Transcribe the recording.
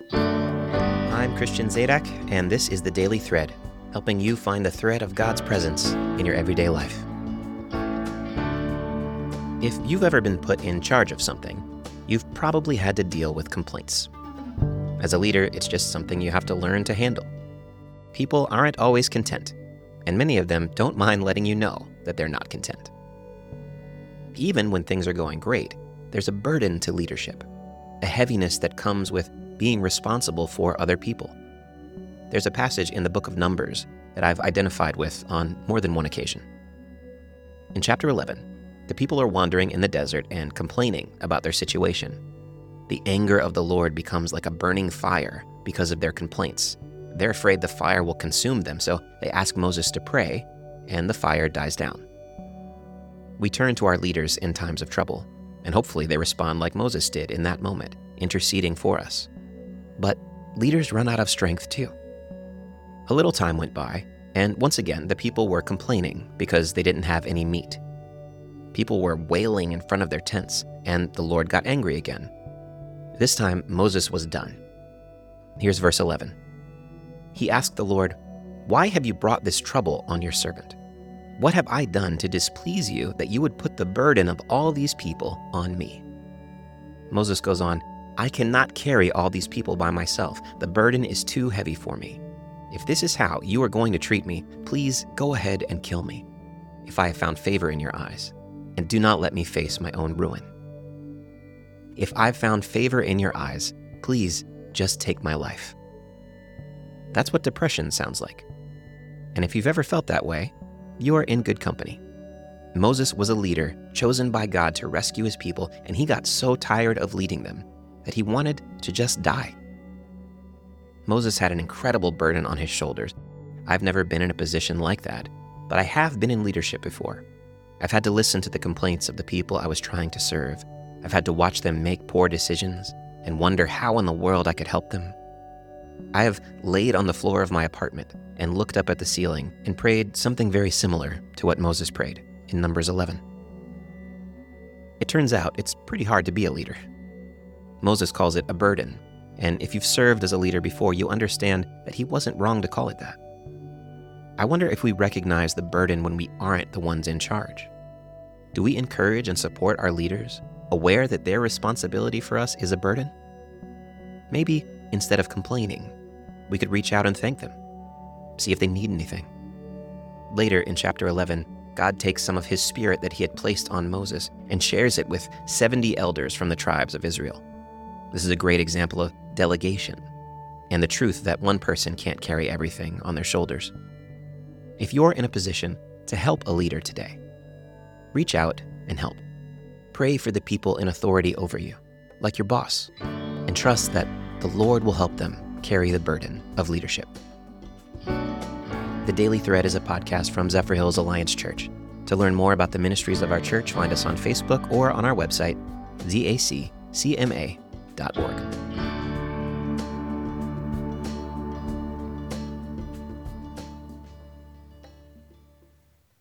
I'm Christian Zadak, and this is The Daily Thread, helping you find the thread of God's presence in your everyday life. If you've ever been put in charge of something, you've probably had to deal with complaints. As a leader, it's just something you have to learn to handle. People aren't always content, and many of them don't mind letting you know that they're not content. Even when things are going great, there's a burden to leadership, a heaviness that comes with being responsible for other people. There's a passage in the book of Numbers that I've identified with on more than one occasion. In chapter 11, the people are wandering in the desert and complaining about their situation. The anger of the Lord becomes like a burning fire because of their complaints. They're afraid the fire will consume them, so they ask Moses to pray, and the fire dies down. We turn to our leaders in times of trouble, and hopefully they respond like Moses did in that moment, interceding for us. But leaders run out of strength too. A little time went by, and once again the people were complaining because they didn't have any meat. People were wailing in front of their tents, and the Lord got angry again. This time Moses was done. Here's verse 11. He asked the Lord, "Why have you brought this trouble on your servant? What have I done to displease you that you would put the burden of all these people on me?" Moses goes on, "I cannot carry all these people by myself. The burden is too heavy for me. If this is how you are going to treat me, please go ahead and kill me, if I have found favor in your eyes, and do not let me face my own ruin. If I've found favor in your eyes, please just take my life." That's what depression sounds like. And if you've ever felt that way, you are in good company. Moses was a leader chosen by God to rescue his people, and he got so tired of leading them that he wanted to just die. Moses had an incredible burden on his shoulders. I've never been in a position like that, but I have been in leadership before. I've had to listen to the complaints of the people I was trying to serve. I've had to watch them make poor decisions and wonder how in the world I could help them. I have laid on the floor of my apartment and looked up at the ceiling and prayed something very similar to what Moses prayed in Numbers 11. It turns out it's pretty hard to be a leader. Moses calls it a burden, and if you've served as a leader before, you understand that he wasn't wrong to call it that. I wonder if we recognize the burden when we aren't the ones in charge. Do we encourage and support our leaders, aware that their responsibility for us is a burden? Maybe instead of complaining, we could reach out and thank them, see if they need anything. Later in chapter 11, God takes some of his spirit that he had placed on Moses and shares it with 70 elders from the tribes of Israel. This is a great example of delegation and the truth that one person can't carry everything on their shoulders. If you're in a position to help a leader today, reach out and help. Pray for the people in authority over you, like your boss, and trust that the Lord will help them carry the burden of leadership. The Daily Thread is a podcast from Zephyr Hills Alliance Church. To learn more about the ministries of our church, find us on Facebook or on our website, zaccma.org.